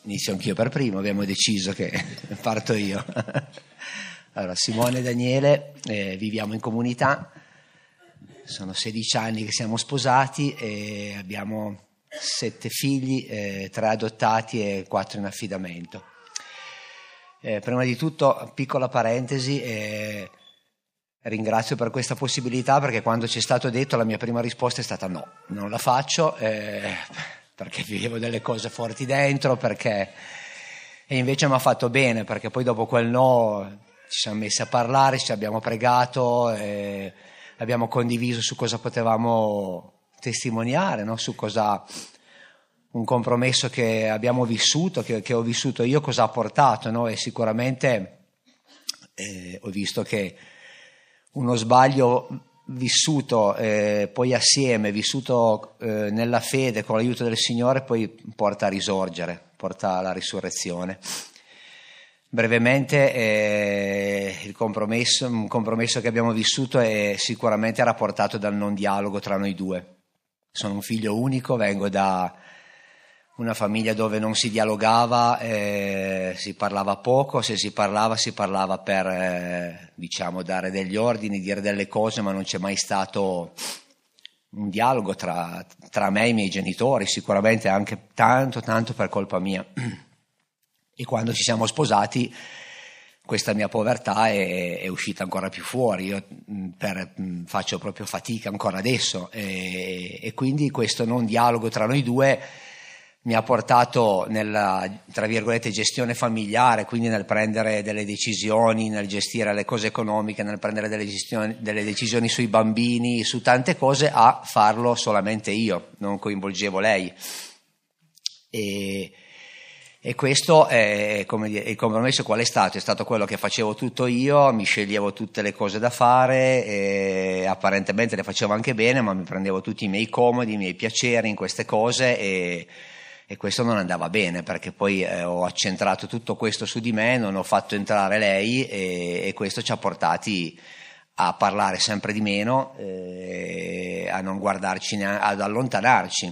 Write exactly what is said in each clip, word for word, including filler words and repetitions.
inizio anch'io per primo, abbiamo deciso che parto io. Allora, Simone e Daniele, eh, viviamo in comunità, sono sedici anni che siamo sposati e abbiamo sette figli, eh, tre adottati e quattro in affidamento. Eh, prima di tutto, piccola parentesi, eh, ringrazio per questa possibilità, perché quando ci è stato detto la mia prima risposta è stata no, non la faccio, eh, perché vivevo delle cose forti dentro, perché e invece mi ha fatto bene, perché poi dopo quel no ci siamo messi a parlare, ci abbiamo pregato, eh, abbiamo condiviso su cosa potevamo testimoniare, no? Su cosa un compromesso che abbiamo vissuto, che, che ho vissuto io, cosa ha portato, no? E sicuramente eh, ho visto che uno sbaglio vissuto eh, poi assieme, vissuto eh, nella fede con l'aiuto del Signore, poi porta a risorgere, porta alla risurrezione. Brevemente eh, il compromesso, un compromesso che abbiamo vissuto è sicuramente rapportato dal non dialogo tra noi due. Sono un figlio unico, vengo da una famiglia dove non si dialogava, eh, si parlava poco, se si parlava si parlava per eh, diciamo dare degli ordini, dire delle cose, ma non c'è mai stato un dialogo tra, tra me e i miei genitori, sicuramente anche tanto tanto per colpa mia. E quando ci siamo sposati questa mia povertà è, è uscita ancora più fuori, io per, faccio proprio fatica ancora adesso e, e quindi questo non dialogo tra noi due mi ha portato nella, tra virgolette, gestione familiare, quindi nel prendere delle decisioni, nel gestire le cose economiche, nel prendere delle, gestioni, delle decisioni sui bambini, su tante cose, a farlo solamente io, non coinvolgevo lei. E, e questo è, come dire, il compromesso qual è stato? È stato quello che facevo tutto io, mi sceglievo tutte le cose da fare, e apparentemente le facevo anche bene, ma mi prendevo tutti i miei comodi, i miei piaceri in queste cose e E questo non andava bene, perché poi eh, ho accentrato tutto questo su di me, non ho fatto entrare lei e, e questo ci ha portati a parlare sempre di meno, eh, a non guardarci, neanche, ad allontanarci.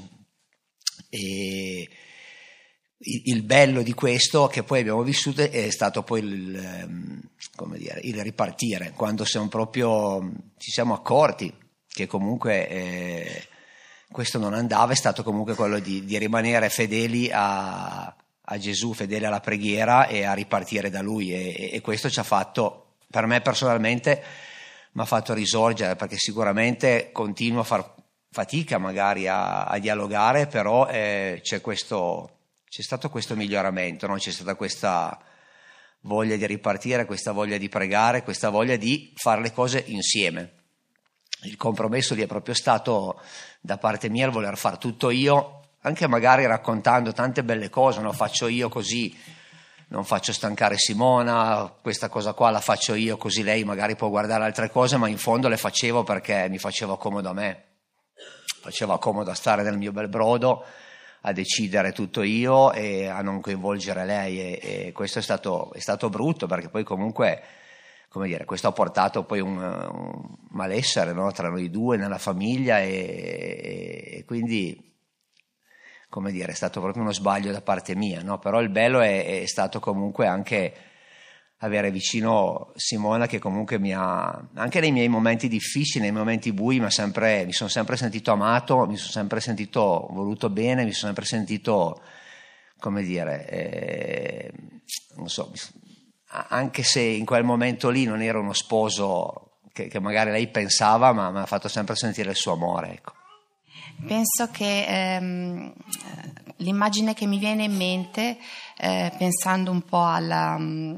E il, il bello di questo che poi abbiamo vissuto è stato poi il, come dire, il ripartire, quando siamo proprio, ci siamo accorti che comunque eh, questo non andava, è stato comunque quello di, di rimanere fedeli a, a Gesù, fedeli alla preghiera e a ripartire da Lui e, e questo ci ha fatto, per me personalmente, mi ha fatto risorgere, perché sicuramente continuo a far fatica magari a, a dialogare, però eh, c'è questo, c'è stato questo miglioramento, no? C'è stata questa voglia di ripartire, questa voglia di pregare, questa voglia di fare le cose insieme. Il compromesso lì è proprio stato da parte mia il voler far tutto io, anche magari raccontando tante belle cose, lo faccio io così non faccio stancare Simona, questa cosa qua la faccio io così lei magari può guardare altre cose, ma in fondo le facevo perché mi faceva comodo a me, faceva comodo a stare nel mio bel brodo, a decidere tutto io e a non coinvolgere lei e, e questo è stato, è stato brutto, perché poi comunque, come dire, questo ha portato poi un, un malessere, no? Tra noi due, nella famiglia e, e quindi, come dire, è stato proprio uno sbaglio da parte mia, no? Però il bello è, è stato comunque anche avere vicino Simona, che comunque mi ha, anche nei miei momenti difficili, nei momenti bui, mi, ha sempre, mi sono sempre sentito amato, mi sono sempre sentito voluto bene, mi sono sempre sentito, come dire, eh, non so, anche se in quel momento lì non era uno sposo che, che magari lei pensava, ma mi ha fatto sempre sentire il suo amore, ecco. Penso che ehm, l'immagine che mi viene in mente, eh, pensando un po' alla,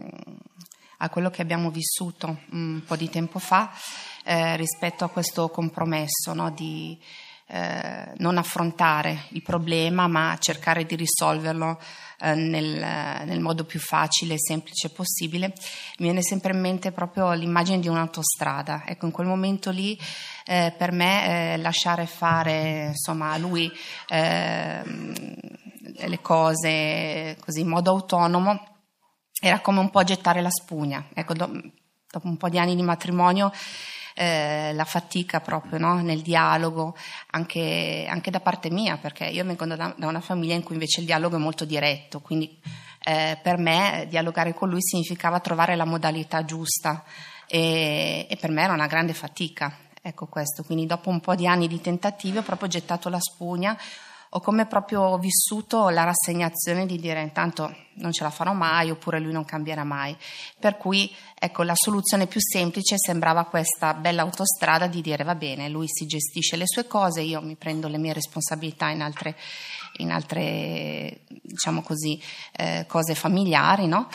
a quello che abbiamo vissuto un po' di tempo fa, eh, rispetto a questo compromesso, no? Di eh, non affrontare il problema, ma cercare di risolverlo eh, nel, nel modo più facile e semplice possibile, mi viene sempre in mente proprio l'immagine di un'autostrada. Ecco, in quel momento lì eh, per me eh, lasciare fare, insomma, a lui eh, le cose così in modo autonomo era come un po' gettare la spugna. Ecco, do, dopo un po' di anni di matrimonio eh, la fatica proprio, no? Nel dialogo, anche, anche da parte mia, perché io vengo da, da una famiglia in cui invece il dialogo è molto diretto, quindi eh, per me dialogare con lui significava trovare la modalità giusta e, e per me era una grande fatica, ecco questo. Quindi dopo un po' di anni di tentativi ho proprio gettato la spugna, ho come proprio vissuto la rassegnazione di dire intanto non ce la farò mai, oppure lui non cambierà mai, per cui ecco la soluzione più semplice sembrava questa bella autostrada di dire va bene, lui si gestisce le sue cose, io mi prendo le mie responsabilità in altre, in altre diciamo così eh, cose familiari, no?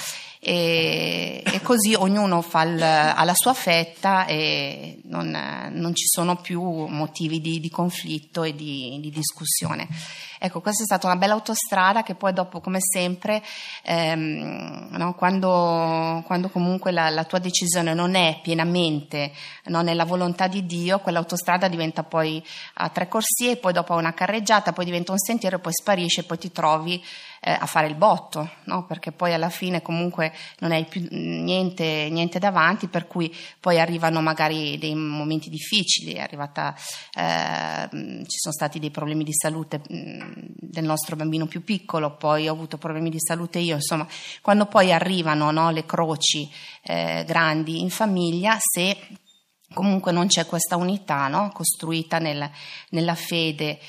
E, e così ognuno fa il, ha la sua fetta e non, non ci sono più motivi di, di conflitto e di, di discussione. Ecco, questa è stata una bella autostrada che poi dopo, come sempre, ehm, no, quando, quando comunque la, la tua decisione non è pienamente, no, nella volontà di Dio, quell'autostrada diventa poi a tre corsie, poi dopo una carreggiata, poi diventa un sentiero, poi sparisce e poi ti trovi eh, a fare il botto, no? Perché poi alla fine comunque non hai più niente, niente davanti, per cui poi arrivano magari dei momenti difficili, è arrivata, eh, ci sono stati dei problemi di salute mh, del nostro bambino più piccolo, poi ho avuto problemi di salute io, insomma, quando poi arrivano, no, le croci eh, grandi in famiglia, se comunque non c'è questa unità, no, costruita nel, nella fede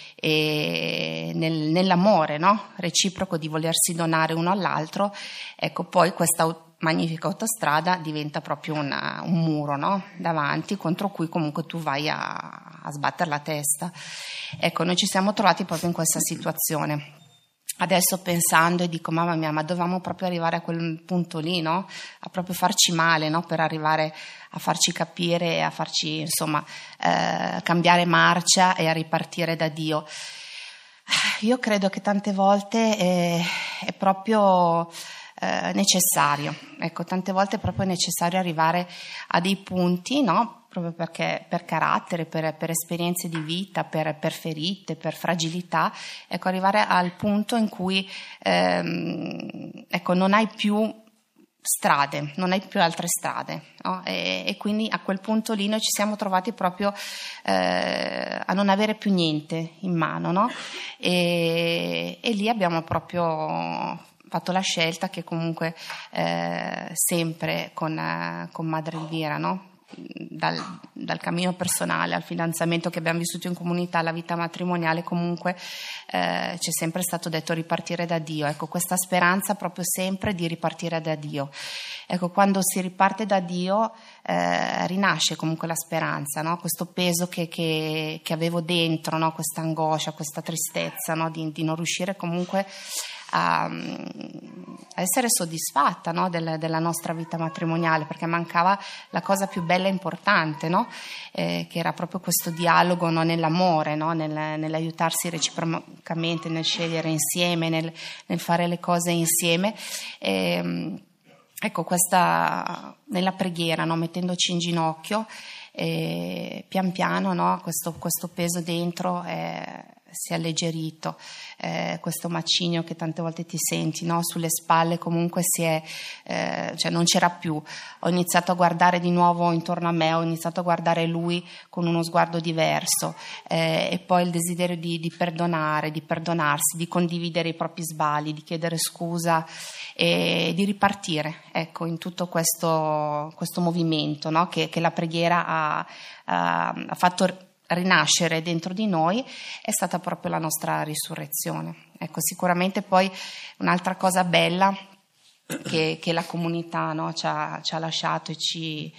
e nel, nell'amore, no, reciproco di volersi donare uno all'altro, ecco poi questa magnifica autostrada diventa proprio una, un muro, no, davanti, contro cui comunque tu vai a, a sbattere la testa. Ecco, noi ci siamo trovati proprio in questa situazione. Adesso pensando e dico mamma mia, ma dovevamo proprio arrivare a quel punto lì, no? A proprio farci male, no? Per arrivare a farci capire, a farci insomma eh, cambiare marcia e a ripartire da Dio. Io credo che tante volte è, è proprio eh, necessario, ecco, tante volte è proprio necessario arrivare a dei punti, no? Proprio perché per carattere, per, per esperienze di vita, per, per ferite, per fragilità, ecco, arrivare al punto in cui ehm, ecco, non hai più strade, non hai più altre strade, no? e, e quindi a quel punto lì noi ci siamo trovati proprio eh, a non avere più niente in mano, no? e, e lì abbiamo proprio fatto la scelta che comunque eh, sempre con, eh, con Madre Elvira, no? Dal, dal cammino personale al fidanzamento che abbiamo vissuto in comunità, alla vita matrimoniale, comunque eh, c'è sempre stato detto ripartire da Dio, ecco, questa speranza proprio sempre di ripartire da Dio. Ecco, quando si riparte da Dio eh, rinasce comunque la speranza, no? Questo peso che, che, che avevo dentro, no? Questa angoscia, questa tristezza, no? di, di non riuscire comunque a, a essere soddisfatta, no? Del, della nostra vita matrimoniale, perché mancava la cosa più bella e importante, no? eh, che era proprio questo dialogo, no? Nell'amore, no? Nel, nell'aiutarsi reciprocamente, nel scegliere insieme, nel, nel fare le cose insieme. E, ecco, questa nella preghiera, no? Mettendoci in ginocchio, e pian piano, no? questo, questo peso dentro è, si è alleggerito, eh, questo macigno che tante volte ti senti, no? Sulle spalle comunque si è, eh, cioè non c'era più. Ho iniziato a guardare di nuovo intorno a me, ho iniziato a guardare lui con uno sguardo diverso, eh, e poi il desiderio di, di perdonare, di perdonarsi, di condividere i propri sbagli, di chiedere scusa e di ripartire, ecco, in tutto questo, questo movimento, no? che, che la preghiera ha, ha, ha fatto rinascere dentro di noi, è stata proprio la nostra risurrezione. Ecco, sicuramente poi un'altra cosa bella che, che la comunità, no, ci, ha, ci ha lasciato e ci,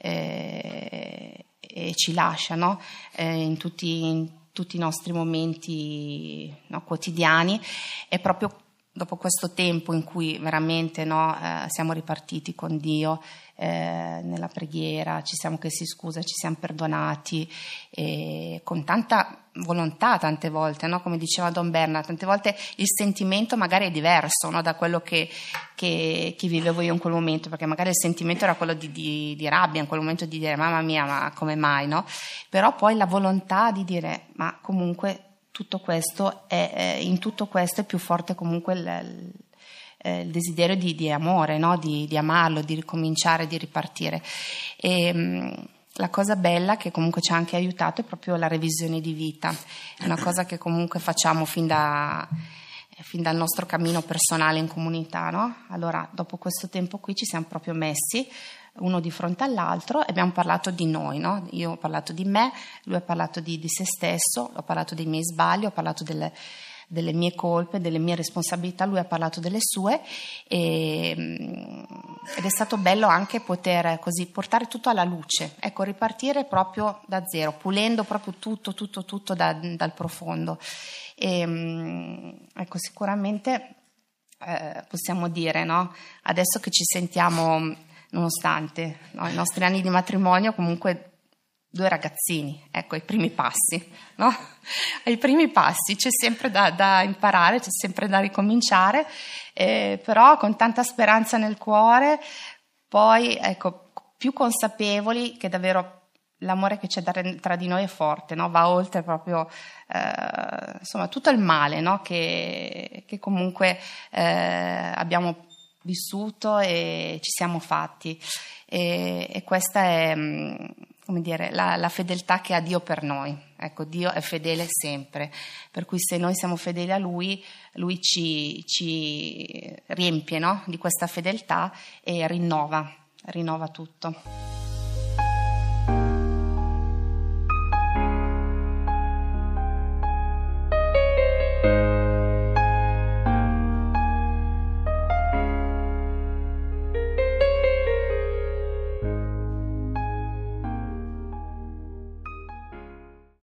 eh, e ci lascia, no, eh, in, tutti, in tutti i nostri momenti, no, quotidiani, è proprio dopo questo tempo in cui veramente, no, eh, siamo ripartiti con Dio, eh, nella preghiera, ci siamo chiesti scusa, ci siamo perdonati, e con tanta volontà tante volte, no? Come diceva Don Bernard, tante volte il sentimento magari è diverso, no? Da quello che, che, che vivevo io in quel momento, perché magari il sentimento era quello di, di, di rabbia in quel momento, di dire mamma mia, ma come mai, no? Però poi la volontà di dire ma comunque tutto questo è, è in tutto questo è più forte comunque il, il, il desiderio di, di amore, no? di, di amarlo, di ricominciare, di ripartire. E, la cosa bella che comunque ci ha anche aiutato è proprio la revisione di vita, è una cosa che comunque facciamo fin da fin dal nostro cammino personale in comunità, no? Allora, dopo questo tempo qui ci siamo proprio messi uno di fronte all'altro e abbiamo parlato di noi, no? Io ho parlato di me, lui ha parlato di, di se stesso, ho parlato dei miei sbagli, ho parlato delle, delle mie colpe, delle mie responsabilità, lui ha parlato delle sue e, ed è stato bello anche poter così portare tutto alla luce, ecco, ripartire proprio da zero, pulendo proprio tutto, tutto, tutto da, dal profondo. E, ecco, sicuramente eh, possiamo dire, no? Adesso che ci sentiamo, nonostante no, i nostri anni di matrimonio, comunque due ragazzini, ecco, i primi passi, no? Ai primi passi c'è sempre da, da imparare, c'è sempre da ricominciare, eh, però con tanta speranza nel cuore, poi ecco, più consapevoli che davvero l'amore che c'è tra di noi è forte, no? Va oltre proprio eh, insomma tutto il male, no? che, che comunque eh, abbiamo vissuto e ci siamo fatti e, e questa è come dire la, la fedeltà che ha Dio per noi. Ecco, Dio è fedele sempre, per cui se noi siamo fedeli a Lui, Lui ci, ci riempie, no? Di questa fedeltà e rinnova, rinnova tutto.